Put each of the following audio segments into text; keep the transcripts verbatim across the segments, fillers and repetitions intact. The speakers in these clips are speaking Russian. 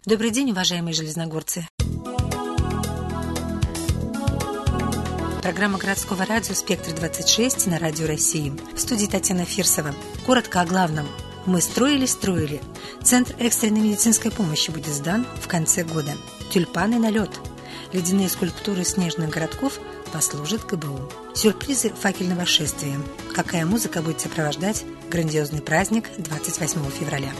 Добрый день, уважаемые железногорцы. Программа городского радио «Спектр двадцать шесть» на Радио России. В студии Татьяна Фирсова. Коротко о главном. Мы строили-строили. Центр экстренной медицинской помощи будет сдан в конце года. Тюльпаны на лед. Ледяные скульптуры снежных городков послужат ГБУ. Сюрпризы факельного шествия. Какая музыка будет сопровождать грандиозный праздник двадцать восьмого февраля.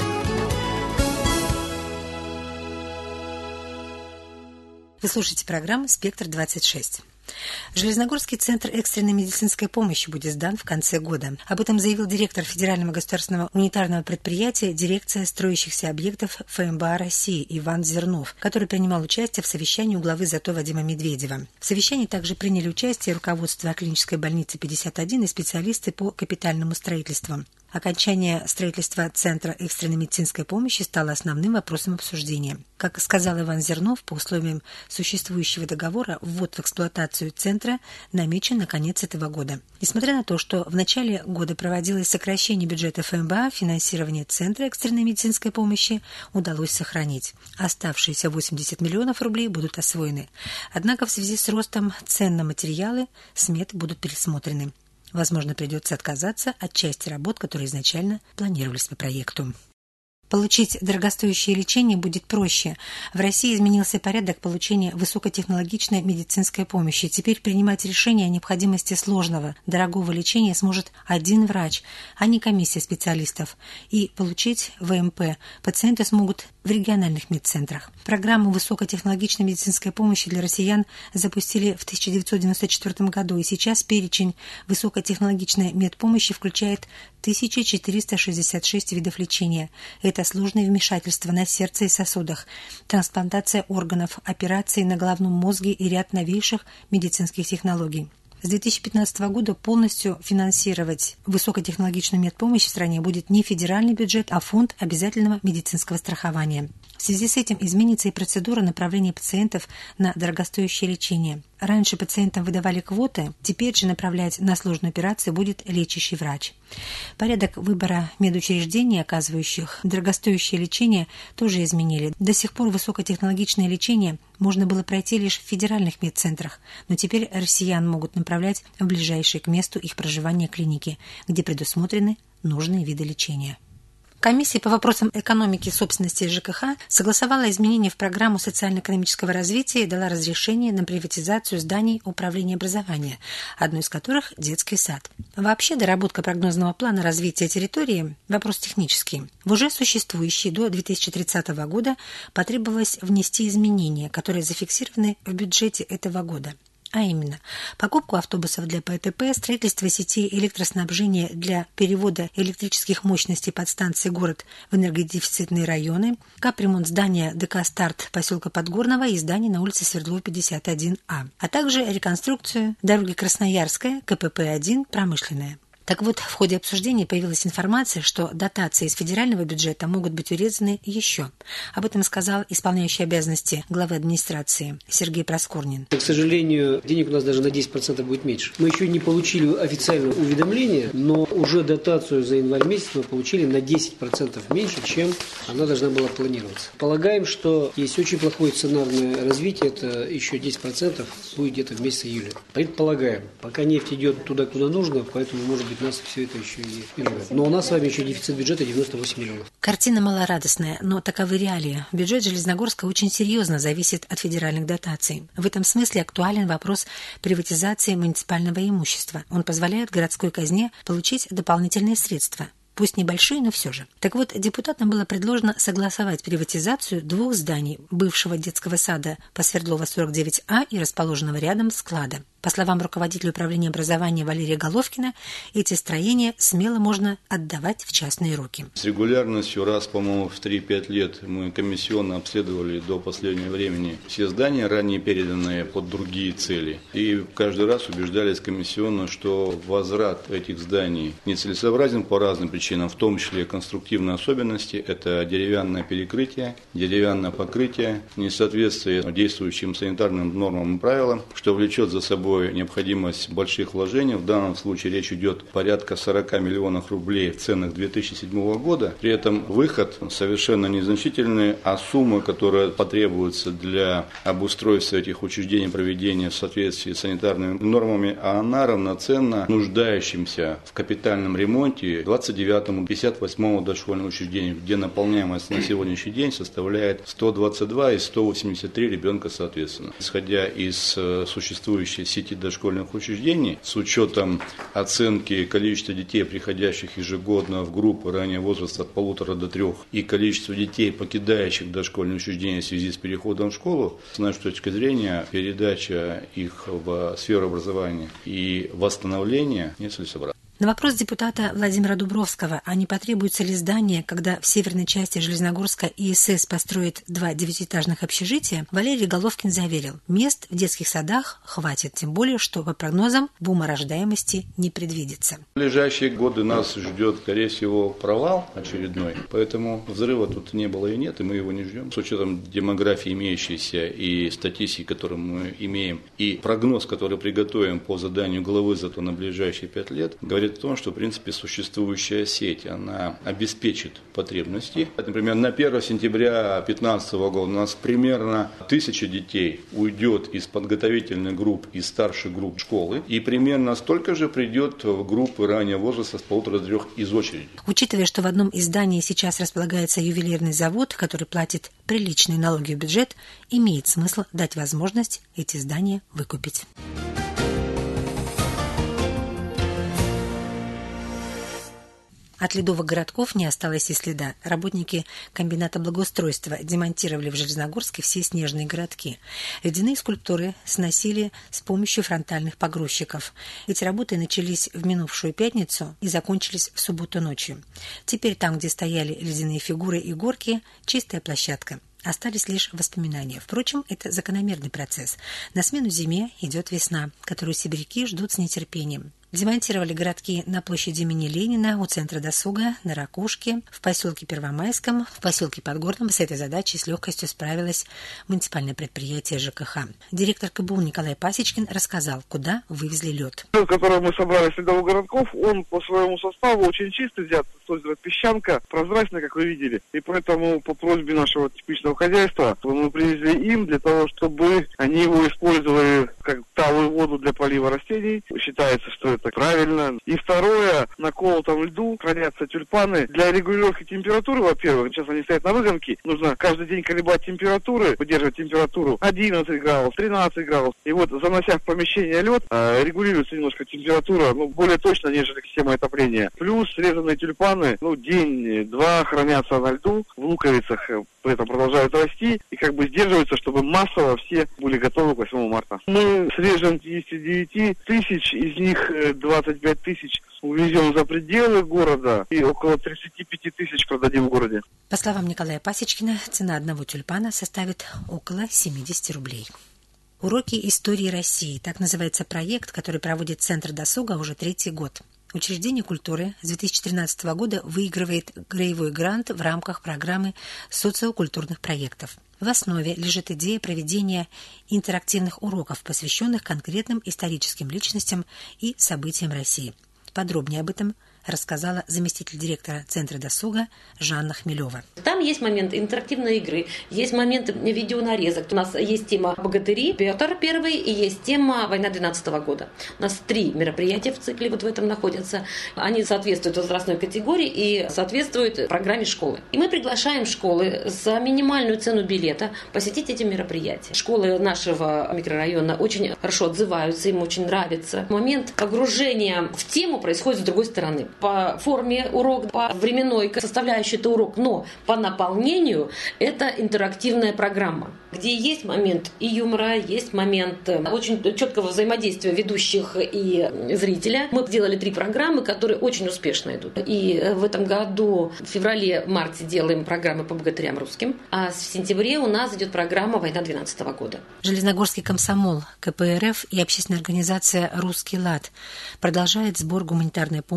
Вы слушаете программу «Спектр двадцать шесть». Железногорский центр экстренной медицинской помощи будет сдан в конце года. Об этом заявил директор Федерального государственного унитарного предприятия «Дирекция строящихся объектов ФМБА России» Иван Зернов, который принимал участие в совещании у главы ЗАТО Вадима Медведева. В совещании также приняли участие руководство клинической больницы пятьдесят один и специалисты по капитальному строительству. Окончание строительства Центра экстренной медицинской помощи стало основным вопросом обсуждения. Как сказал Иван Зернов, по условиям существующего договора ввод в эксплуатацию центра намечен на конец этого года. Несмотря на то, что в начале года проводилось сокращение бюджета ФМБА, финансирование Центра экстренной медицинской помощи удалось сохранить. Оставшиеся восемьдесят миллионов рублей будут освоены. Однако в связи с ростом цен на материалы сметы будут пересмотрены. Возможно, придется отказаться от части работ, которые изначально планировались по проекту. Получить дорогостоящее лечение будет проще. В России изменился порядок получения высокотехнологичной медицинской помощи. Теперь принимать решение о необходимости сложного, дорогого лечения сможет один врач, а не комиссия специалистов. И получить ВМП пациенты смогут в региональных медцентрах. Программу высокотехнологичной медицинской помощи для россиян запустили в тысяча девятьсот девяносто четвёртом году, и сейчас перечень высокотехнологичной медпомощи включает тысяча четыреста шестьдесят шесть видов лечения. Это сложные вмешательства на сердце и сосудах, трансплантация органов, операции на головном мозге и ряд новейших медицинских технологий. С две тысячи пятнадцатого года полностью финансировать высокотехнологичную медпомощь в стране будет не федеральный бюджет, а фонд обязательного медицинского страхования. В связи с этим изменится и процедура направления пациентов на дорогостоящее лечение. Раньше пациентам выдавали квоты, теперь же направлять на сложную операцию будет лечащий врач. Порядок выбора медучреждений, оказывающих дорогостоящее лечение, тоже изменили. До сих пор высокотехнологичное лечение можно было пройти лишь в федеральных медцентрах, но теперь россиян могут направлять в ближайшие к месту их проживания клиники, где предусмотрены нужные виды лечения. Комиссия по вопросам экономики, собственности и ЖКХ согласовала изменения в программу социально-экономического развития и дала разрешение на приватизацию зданий управления образования, одно из которых – детский сад. Вообще, доработка прогнозного плана развития территории – вопрос технический. В уже существующий до две тысячи тридцатого года потребовалось внести изменения, которые зафиксированы в бюджете этого года. А именно, покупку автобусов для ПТП, строительство сетей электроснабжения для перевода электрических мощностей подстанции «Город» в энергодефицитные районы, капремонт здания ДК «Старт» поселка Подгорного и здания на улице Свердлова, пятьдесят один А, а также реконструкцию дороги Красноярская, КПП один, промышленная. Так вот, в ходе обсуждения появилась информация, что дотации из федерального бюджета могут быть урезаны еще. Об этом сказал исполняющий обязанности главы администрации Сергей Проскорнин. К сожалению, денег у нас даже на десять процентов будет меньше. Мы еще не получили официальное уведомление, но уже дотацию за январь месяц мы получили на десять процентов меньше, чем она должна была планироваться. Полагаем, что есть очень плохое сценарное развитие, это еще десять процентов будет где-то в месяце июля. Предполагаем, пока нефть идет туда, куда нужно, поэтому, может быть, нас все это еще и переживает. Но у нас с вами еще дефицит бюджета девяносто восемь миллионов. Картина малорадостная, но таковы реалии. Бюджет Железногорска очень серьезно зависит от федеральных дотаций. В этом смысле актуален вопрос приватизации муниципального имущества. Он позволяет городской казне получить дополнительные средства. Пусть небольшие, но все же. Так вот, депутатам было предложено согласовать приватизацию двух зданий бывшего детского сада по Свердлова сорок девять А и расположенного рядом склада. По словам руководителя управления образования Валерия Головкина, эти строения смело можно отдавать в частные руки. С регулярностью раз, по-моему, в три-пять лет мы комиссионно обследовали до последнего времени все здания, ранее переданные под другие цели. И каждый раз убеждались комиссионно, что возврат этих зданий нецелесообразен по разным причинам, в том числе конструктивные особенности. Это деревянное перекрытие, деревянное покрытие, несоответствие действующим санитарным нормам и правилам, что влечет за собой собой необходимость больших вложений. В данном случае речь идет порядка сорок миллионов рублей в ценах две тысячи седьмого года. При этом выход совершенно незначительный, а сумма, которая потребуется для обустройства этих учреждений, проведения в соответствии с санитарными нормами, а она равноценна нуждающимся в капитальном ремонте двадцать девятому пятьдесят восьмому дошкольному учреждению, где наполняемость на сегодняшний день составляет сто двадцать два и сто восемьдесят три ребенка соответственно. Исходя из существующей сети дошкольных учреждений, с учетом оценки количества детей, приходящих ежегодно в группы раннего возраста от полутора до трех, и количества детей, покидающих дошкольные учреждения в связи с переходом в школу, с нашей точки зрения, передача их в сферу образования и восстановления нецелесообразна. На вопрос депутата Владимира Дубровского, а не потребуется ли здание, когда в северной части Железногорска ИСС построит два девятиэтажных общежития, Валерий Головкин заверил, мест в детских садах хватит, тем более, что по прогнозам бума рождаемости не предвидится. В ближайшие годы нас ждет, скорее всего, провал очередной, поэтому взрыва тут не было и нет, и мы его не ждем. С учетом демографии имеющейся и статистики, которую мы имеем, и прогноз, который приготовим по заданию главы зато на ближайшие пять лет, говорит о том, что, в принципе, существующая сеть, она обеспечит потребности. Например, на первое сентября две тысячи пятнадцатого года у нас примерно тысяча детей уйдет из подготовительных групп, из старших групп школы, и примерно столько же придет в группы раннего возраста с полутора до трех из очереди. Учитывая, что в одном из зданий сейчас располагается ювелирный завод, который платит приличные налоги в бюджет, имеет смысл дать возможность эти здания выкупить. От ледовых городков не осталось и следа. Работники комбината благоустройства демонтировали в Железногорске все снежные городки. Ледяные скульптуры сносили с помощью фронтальных погрузчиков. Эти работы начались в минувшую пятницу и закончились в субботу ночью. Теперь там, где стояли ледяные фигуры и горки, чистая площадка. Остались лишь воспоминания. Впрочем, это закономерный процесс. На смену зиме идет весна, которую сибиряки ждут с нетерпением. Демонтировали городки на площади имени Ленина, у центра досуга, на Ракушке, в поселке Первомайском, в поселке Подгорном. С этой задачей с легкостью справилось муниципальное предприятие ЖКХ. Директор КБУ Николай Пасечкин рассказал, куда вывезли лед. Лед, который мы собрали с ледовых городков, он по своему составу очень чистый, взят с озера Песчанка, прозрачный, как вы видели. И поэтому по просьбе нашего типичного хозяйства мы привезли им для того, чтобы они его использовали как талую воду для полива растений. Считается, что это правильно. И второе, на колотом льду хранятся тюльпаны. Для регулировки температуры, во-первых, сейчас они стоят на выгонке, нужно каждый день колебать температуры, выдерживать температуру одиннадцать градусов, тринадцать градусов. И вот, занося в помещение лед, регулируется немножко температура, ну, более точно, нежели система отопления. Плюс срезанные тюльпаны, ну, день-два хранятся на льду, в луковицах, при этом продолжают расти и как бы сдерживаются, чтобы массово все были готовы к восьмому марта. Мы срежем пятьдесят девять тысяч, из них двадцать пять тысяч увезем за пределы города и около тридцать пять тысяч продадим в городе. По словам Николая Пасечкина, цена одного тюльпана составит около семьдесят рублей. Уроки истории России. Так называется проект, который проводит Центр досуга уже третий год. Учреждение культуры с две тысячи тринадцатого года выигрывает краевой грант в рамках программы социокультурных проектов. В основе лежит идея проведения интерактивных уроков, посвященных конкретным историческим личностям и событиям России. Подробнее об этом рассказала заместитель директора Центра досуга Жанна Хмелева. Там есть момент интерактивной игры, есть момент видеонарезок. У нас есть тема «Богатыри», Петр Первый, и есть тема «Война двенадцатого года». У нас три мероприятия в цикле вот в этом находятся. Они соответствуют возрастной категории и соответствуют программе школы. И мы приглашаем школы за минимальную цену билета посетить эти мероприятия. Школы нашего микрорайона очень хорошо отзываются, им очень нравится. Момент погружения в тему происходит с другой стороны. По форме урок, по временной составляющей это урок, но по наполнению это интерактивная программа, где есть момент и юмора, есть момент очень четкого взаимодействия ведущих и зрителя. Мы сделали три программы, которые очень успешно идут. И в этом году в феврале-марте делаем программы по богатырям русским, а в сентябре у нас идет программа «Война двенадцатого года». Железногорский комсомол, КПРФ и общественная организация «Русский лад» продолжает сбор гуманитарной помощи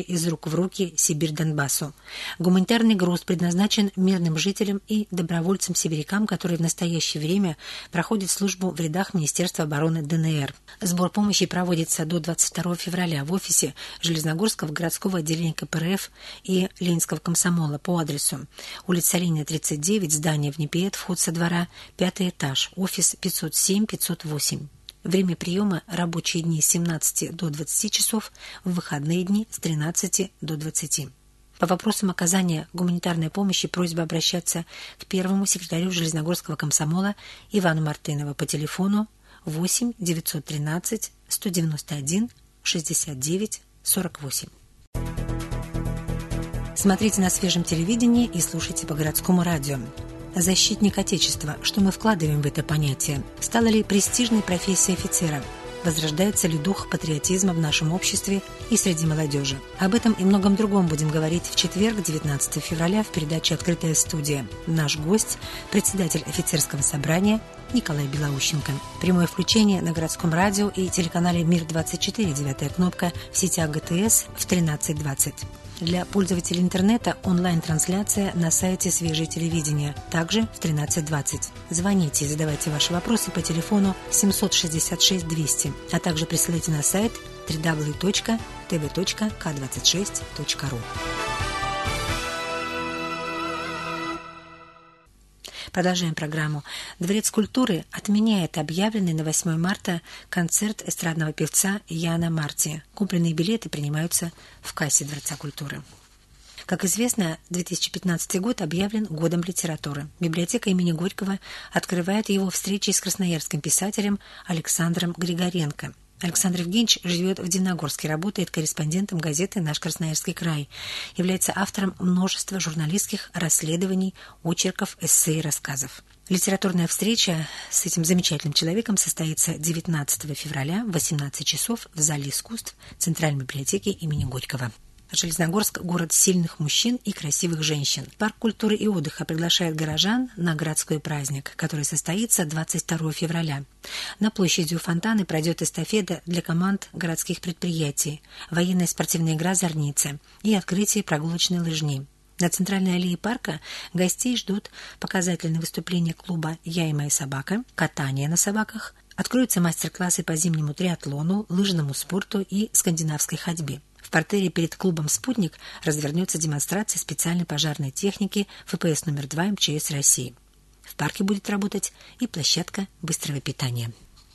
из рук в руки Сибирь Донбассу. Гуманитарный груз предназначен мирным жителям и добровольцам-сибирякам, которые в настоящее время проходят службу в рядах Министерства обороны ДНР. Сбор помощи проводится до двадцать второго февраля в офисе Железногорского городского отделения ка пэ эр эф и Ленинского комсомола по адресу улица Ленина, тридцать девять, здание Внепиэт, вход со двора, пятый этаж, офис пятьсот семь пятьсот восемь. Время приема – рабочие дни с семнадцати до двадцати часов, в выходные дни с тринадцати до двадцати. По вопросам оказания гуманитарной помощи просьба обращаться к первому секретарю Железногорского комсомола Ивану Мартынову по телефону восемь девятьсот тринадцать сто девяносто один шестьдесят девять сорок восемь. Смотрите на свежем телевидении и слушайте по городскому радио. Защитник Отечества. Что мы вкладываем в это понятие? Стала ли престижной профессия офицера? Возрождается ли дух патриотизма в нашем обществе и среди молодежи? Об этом и многом другом будем говорить в четверг, девятнадцатого февраля, в передаче «Открытая студия». Наш гость – председатель офицерского собрания Николай Белоущенко. Прямое включение на городском радио и телеканале «Мир-двадцать четыре», девятая кнопка, в сетях гэ тэ эс в тринадцать двадцать. Для пользователей интернета онлайн-трансляция на сайте «Свежее телевидение», также в тринадцать двадцать. Звоните и задавайте ваши вопросы по телефону семь шесть шесть двести, а также присылайте на сайт дабл ю дабл ю дабл ю точка тэ вэ точка ка двадцать шесть точка ру. Продолжаем программу. Дворец культуры отменяет объявленный на восьмое марта концерт эстрадного певца Яна Марти. Купленные билеты принимаются в кассе Дворца культуры. Как известно, две тысячи пятнадцатый год объявлен годом литературы. Библиотека имени Горького открывает его встречей с красноярским писателем Александром Григоренко. Александр Евгеньевич живет в Дивногорске, работает корреспондентом газеты «Наш Красноярский край», является автором множества журналистских расследований, очерков, эссе и рассказов. Литературная встреча с этим замечательным человеком состоится девятнадцатого февраля в восемнадцать часов в Зале искусств Центральной библиотеки имени Горького. Железногорск – город сильных мужчин и красивых женщин. Парк культуры и отдыха приглашает горожан на городской праздник, который состоится двадцать второго февраля. На площади у фонтана пройдет эстафета для команд городских предприятий, военная спортивная игра «Зорница» и открытие прогулочной лыжни. На центральной аллее парка гостей ждут показательные выступления клуба «Я и моя собака», катание на собаках, откроются мастер-классы по зимнему триатлону, лыжному спорту и скандинавской ходьбе. В партере перед клубом «Спутник» развернется демонстрация специальной пожарной техники эф пэ эс номер два эм че эс России. В парке будет работать и площадка быстрого питания.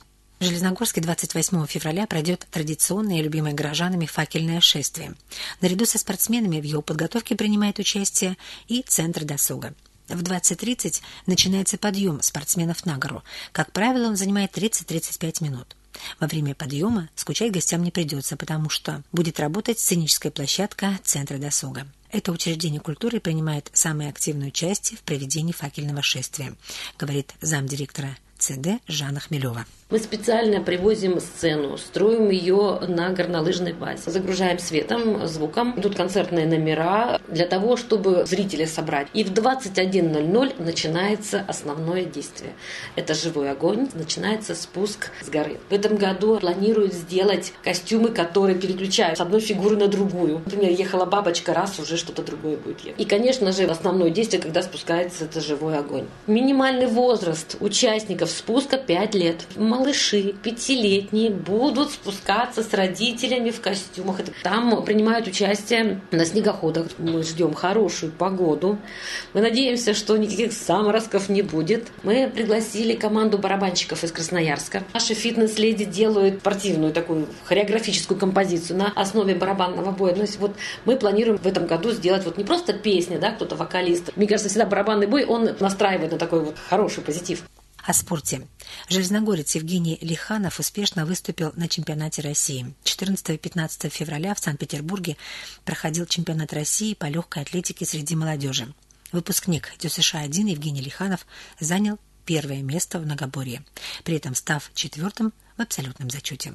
В Железногорске двадцать восьмого февраля пройдет традиционное и любимое горожанами факельное шествие. Наряду со спортсменами в его подготовке принимает участие и Центр досуга. В двадцать тридцать начинается подъем спортсменов на гору. Как правило, он занимает тридцать-тридцать пять минут. Во время подъема скучать гостям не придется, потому что будет работать сценическая площадка Центра досуга. Это учреждение культуры принимает самое активное участие в проведении факельного шествия, говорит замдиректора цэ дэ Жанна Хмелева. Мы специально привозим сцену, строим ее на горнолыжной базе. Загружаем светом, звуком. Идут концертные номера для того, чтобы зрителей собрать. И в двадцать один ноль ноль начинается основное действие. Это живой огонь, начинается спуск с горы. В этом году планируют сделать костюмы, которые переключают с одной фигуры на другую. Например, ехала бабочка, раз уже что-то другое будет ехать. И, конечно же, основное действие, когда спускается, это живой огонь. Минимальный возраст участников спуска пять лет. Малыши пятилетние будут спускаться с родителями в костюмах. Там принимают участие на снегоходах. Мы ждем хорошую погоду. Мы надеемся, что никаких заморозков не будет. Мы пригласили команду барабанщиков из Красноярска. Наши фитнес-леди делают спортивную такую хореографическую композицию на основе барабанного боя. То есть вот мы планируем в этом году сделать вот не просто песни, да, кто-то вокалист. Мне кажется, всегда барабанный бой, он настраивает на такой вот хороший позитив. О спорте. Железногорец Евгений Лиханов успешно выступил на чемпионате России. четырнадцатого-пятнадцатого февраля в Санкт-Петербурге проходил чемпионат России по легкой атлетике среди молодежи. Выпускник дю эс ша один Евгений Лиханов занял первое место в многоборье, при этом став четвертым в абсолютном зачете.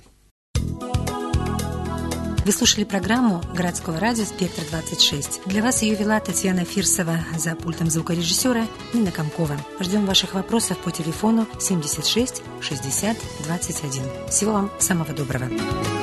Вы слушали программу городского радио «Спектр двадцать шесть». Для вас ее вела Татьяна Фирсова, за пультом звукорежиссера Нина Комкова. Ждем ваших вопросов по телефону семьдесят шесть шестьдесят двадцать один. Всего вам самого доброго.